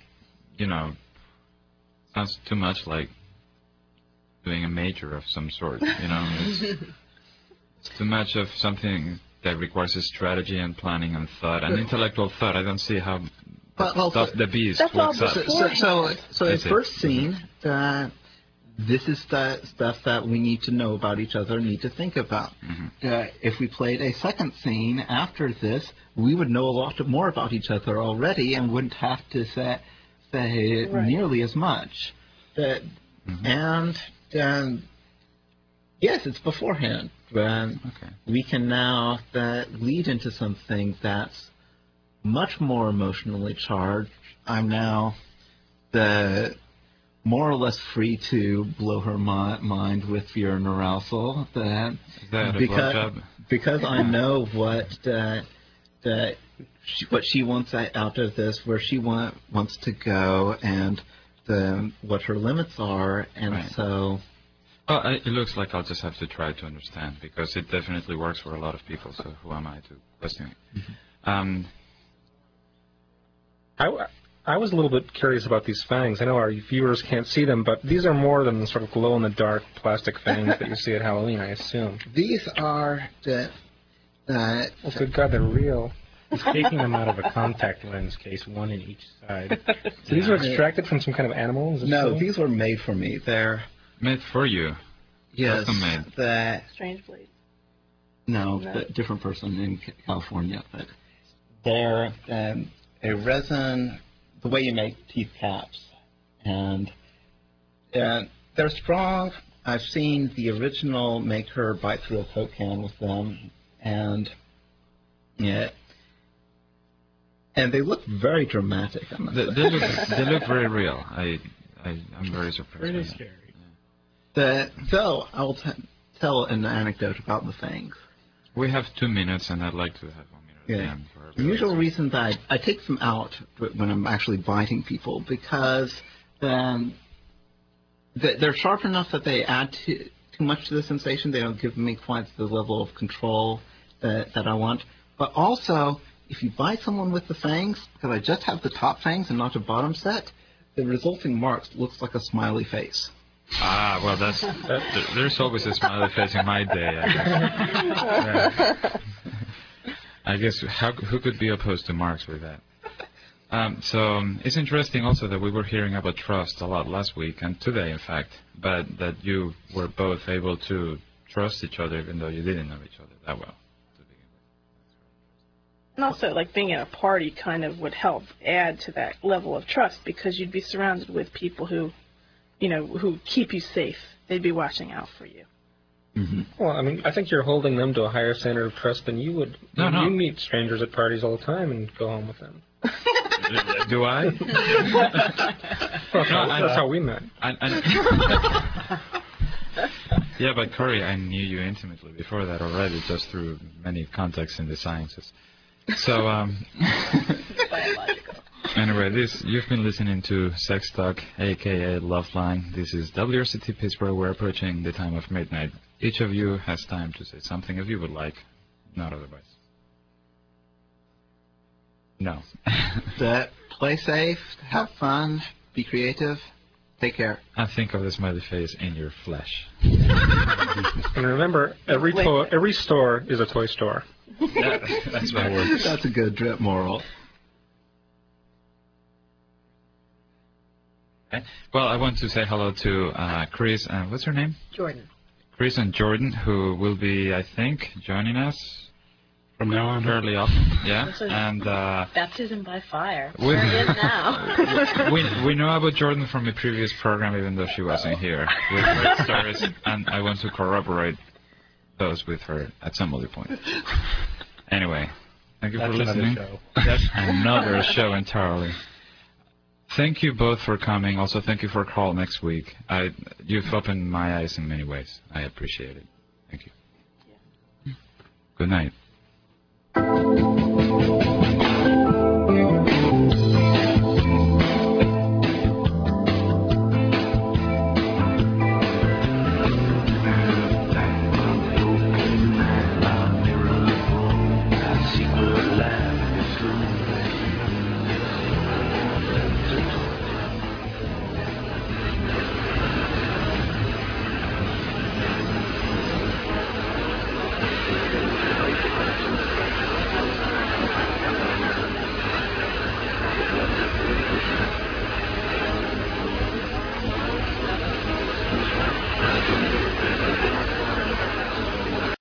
A: you know, sounds too much like doing a major of some sort. You know, it's, it's too much of something that requires a strategy and planning and thought and intellectual thought. I don't see how
C: But also,
A: stuff the beast
D: That's all
A: works out.
C: so, so, so, so at
A: Is it?
C: first scene, uh, this is the stuff that we need to know about each other, need to think about.
A: Mhm.
C: Uh, if we played a second scene after this, we would know a lot more about each other already and wouldn't have to say, say
D: Right.
C: nearly as much. That,
A: Mhm.
C: And um, yes, it's beforehand. Um,
A: Okay.
C: we can now uh, lead into something that's much more emotionally charged. I'm now the more or less free to blow her mi- mind with fear and arousal. That
A: Is that a
C: because
A: blowjob?
C: because I know what uh, that she, what she wants out of this, where she want, wants to go, and the what her limits are, and
A: Right.
C: so.
A: Well, I, it looks like I'll just have to try to understand because it definitely works for a lot of people. So who am I to question it?
C: Mm-hmm.
A: Um,
B: I, I was a little bit curious about these fangs. I know our viewers can't see them, but these are more than the sort of glow-in-the-dark plastic fangs that you see at Halloween, I assume.
C: These are the. Uh,
B: Oh, good God, they're real.
F: He's taking them out of a contact lens case, one in each side.
B: So these were extracted from some kind of animal? Is this
C: no,
B: so?
C: these were made for me. They're
A: made for you.
C: yes,
A: Custom made.
C: the
D: Strange blade.
C: no,
D: No.
C: the different person in C- California, but they're um, a resin. The way you make teeth caps, and uh, they're strong. I've seen the original make her bite through a Coke can with them, and yeah, and they look very dramatic. I must
A: They,
C: say.
A: they look they look very real. I, I I'm very surprised.
F: Pretty
A: by that.
F: scary.
C: The, so I'll t- tell an anecdote about the fangs.
A: We have two minutes, and I'd like to have one minute at the
C: Yeah.
A: end for
C: The
A: everybody.
C: usual reason that I, I take them out wh- when I'm actually biting people because then th- they're sharp enough that they add to, too much to the sensation. They don't give me quite the level of control that, that I want. But also, if you bite someone with the fangs, because I just have the top fangs and not a bottom set, the resulting marks looks like a smiley face.
A: Ah, well, that's that, there's always a smiley face in my day. I guess, yeah. I guess how who could be opposed to Marx with that? Um, so um, it's interesting also that we were hearing about trust a lot last week and today, in fact, but that you were both able to trust each other even though you didn't know each other that well to begin with.
D: And also, like, being at a party kind of would help add to that level of trust because you'd be surrounded with people who, you know, who keep you safe. They'd be watching out for you.
C: Mm-hmm.
B: Well, I mean, I think you're holding them to a higher standard of trust than you would.
A: No,
B: I mean,
A: no.
B: You meet strangers at parties all the time and go home with them.
A: Do I?
B: Well, that's, how,
A: I-
B: that's how we met.
A: I, I, yeah, but Corey, I knew you intimately before that already, just through many contacts in the sciences. So, um,
D: Biological.
A: anyway, this you've been listening to Sex Talk, aka Love Line. This is W R C T Pittsburgh. We're approaching the time of midnight. Each of you has time to say something if you would like, not otherwise. No.
C: That play safe, have fun, be creative, take care.
A: I think of the smiley face in your flesh.
B: And remember, every
D: Wait.
B: to- every store is a toy store.
A: Yeah, that's my word.
C: That's a good drip moral.
A: Okay. Well, I want to say hello to uh, Chris and what's her name?
G: Jordan.
A: Chris and Jordan, who will be, I think, joining us
E: From now on.
A: fairly often. Yeah,
G: This is-
A: and uh,
G: Baptism by fire.
A: We-
G: We're in now.
A: we we know about Jordan from a previous program, even though she wasn't here with her stories, and I want to corroborate those with her at some other point. Anyway, thank you
F: That's
A: for
F: another
A: listening.
F: show.
A: That's another show entirely. Thank you both for coming. Also, thank you for a call next week. I you've opened my eyes in many ways. I appreciate it. Thank you. Good night.